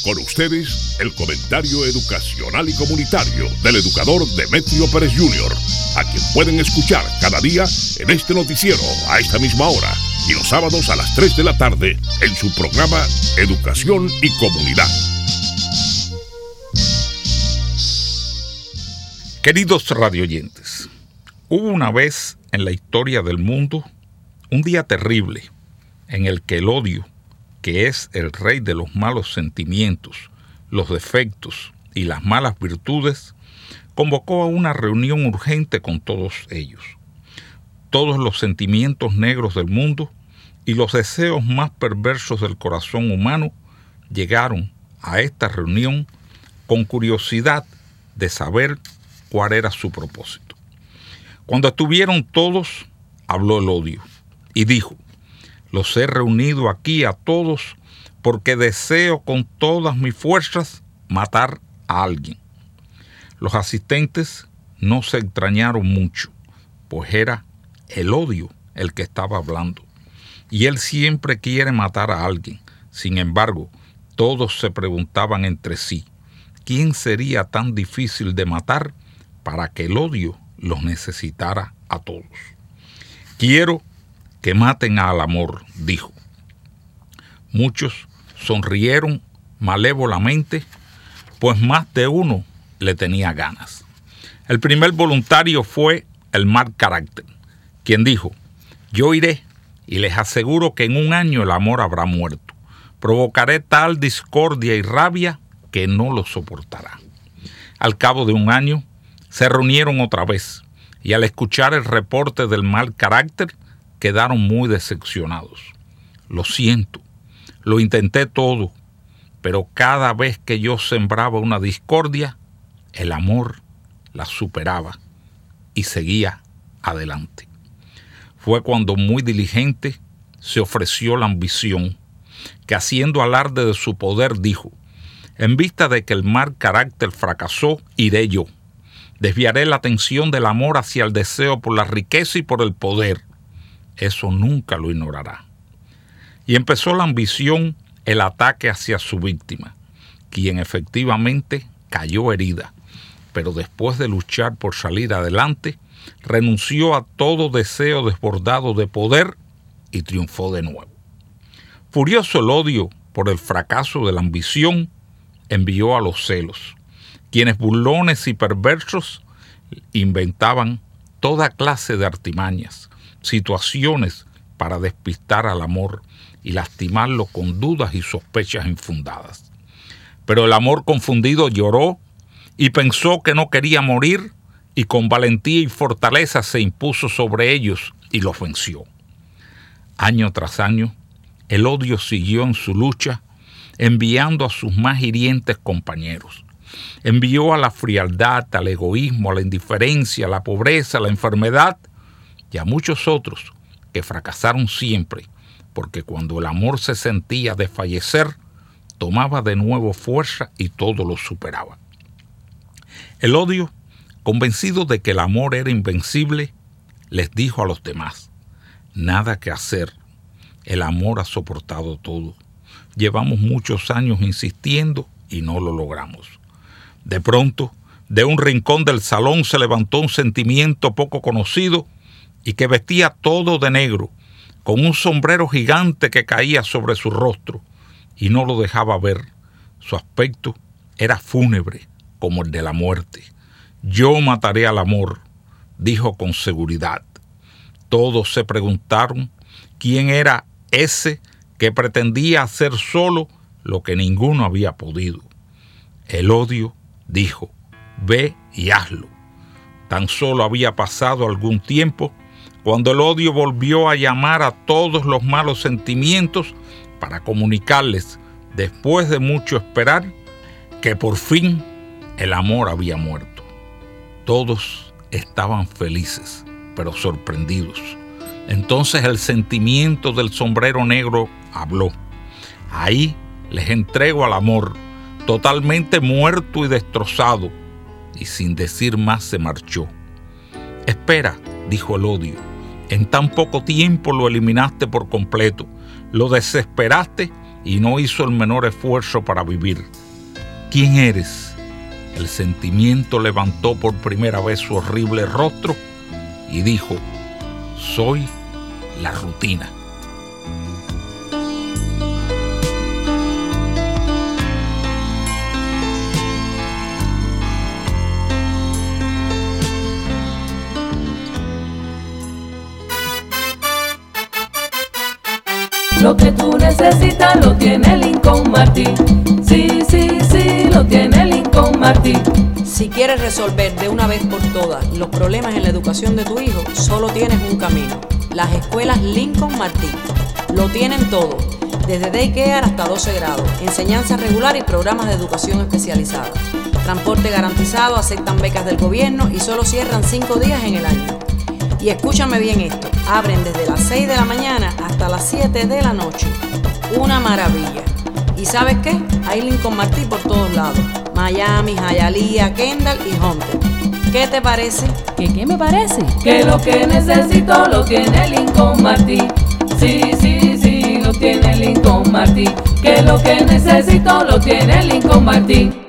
Con ustedes, el comentario educacional y comunitario del educador Demetrio Pérez Jr., a quien pueden escuchar cada día en este noticiero a esta misma hora y los sábados a las 3 de la tarde en su programa Educación y Comunidad. Queridos radioyentes, hubo una vez en la historia del mundo un día terrible en el que el odio, que es el rey de los malos sentimientos, los defectos y las malas virtudes, convocó a una reunión urgente con todos ellos. Todos los sentimientos negros del mundo y los deseos más perversos del corazón humano llegaron a esta reunión con curiosidad de saber cuál era su propósito. Cuando estuvieron todos, habló el odio y dijo: los he reunido aquí a todos porque deseo con todas mis fuerzas matar a alguien. Los asistentes no se extrañaron mucho, pues era el odio el que estaba hablando. Y él siempre quiere matar a alguien. Sin embargo, todos se preguntaban entre sí, ¿quién sería tan difícil de matar para que el odio los necesitara a todos? Quiero que maten al amor, dijo. Muchos sonrieron malévolamente, pues más de uno le tenía ganas. El primer voluntario fue el mal carácter, quien dijo: yo iré y les aseguro que en un año el amor habrá muerto. Provocaré tal discordia y rabia que no lo soportará. Al cabo de un año se reunieron otra vez y al escuchar el reporte del mal carácter quedaron muy decepcionados. Lo siento, lo intenté todo, pero cada vez que yo sembraba una discordia, el amor la superaba y seguía adelante. Fue cuando, muy diligente, se ofreció la ambición, que haciendo alarde de su poder dijo: en vista de que el mal carácter fracasó, iré yo. Desviaré la atención del amor hacia el deseo por la riqueza y por el poder. Eso nunca lo ignorará. Y empezó la ambición, el ataque hacia su víctima, quien efectivamente cayó herida, pero después de luchar por salir adelante, renunció a todo deseo desbordado de poder y triunfó de nuevo. Furioso el odio por el fracaso de la ambición, envió a los celos, quienes burlones y perversos inventaban toda clase de artimañas, situaciones para despistar al amor y lastimarlo con dudas y sospechas infundadas. Pero el amor confundido lloró y pensó que no quería morir, y con valentía y fortaleza se impuso sobre ellos y los venció. Año tras año, el odio siguió en su lucha, enviando a sus más hirientes compañeros. Envió a la frialdad, al egoísmo, a la indiferencia, a la pobreza, a la enfermedad, y a muchos otros que fracasaron siempre, porque cuando el amor se sentía desfallecer, tomaba de nuevo fuerza y todo lo superaba. El odio, convencido de que el amor era invencible, les dijo a los demás: nada que hacer, el amor ha soportado todo. Llevamos muchos años insistiendo y no lo logramos. De pronto, de un rincón del salón se levantó un sentimiento poco conocido y que vestía todo de negro, con un sombrero gigante que caía sobre su rostro y no lo dejaba ver. Su aspecto era fúnebre como el de la muerte. Yo mataré al amor, dijo con seguridad. Todos se preguntaron quién era ese que pretendía hacer solo lo que ninguno había podido. El odio dijo: ve y hazlo. Tan solo había pasado algún tiempo cuando el odio volvió a llamar a todos los malos sentimientos para comunicarles, después de mucho esperar, que por fin el amor había muerto. Todos estaban felices, pero sorprendidos. Entonces el sentimiento del sombrero negro habló: ahí les entrego al amor, totalmente muerto y destrozado. Y sin decir más se marchó. Espera, dijo el odio, en tan poco tiempo lo eliminaste por completo, lo desesperaste y no hizo el menor esfuerzo para vivir. ¿Quién eres? El sentimiento levantó por primera vez su horrible rostro y dijo: soy la rutina. Lo que tú necesitas lo tiene Lincoln Martin. Sí, sí, sí, lo tiene Lincoln Martin. Si quieres resolver de una vez por todas los problemas en la educación de tu hijo, solo tienes un camino: las escuelas Lincoln Martin. Lo tienen todo, desde daycare hasta 12 grados, enseñanza regular y programas de educación especializada. Transporte garantizado, aceptan becas del gobierno y solo cierran 5 días en el año. Y escúchame bien esto, abren desde las 6 de la mañana hasta las 7 de la noche. Una maravilla. ¿Y sabes qué? Hay Lincoln Martin por todos lados: Miami, Hialeah, Kendall y Hunter. ¿Qué te parece? ¿Qué me parece? Que lo que necesito lo tiene Lincoln Martin. Sí, sí, sí, lo tiene Lincoln Martin. Que lo que necesito lo tiene Lincoln Martin.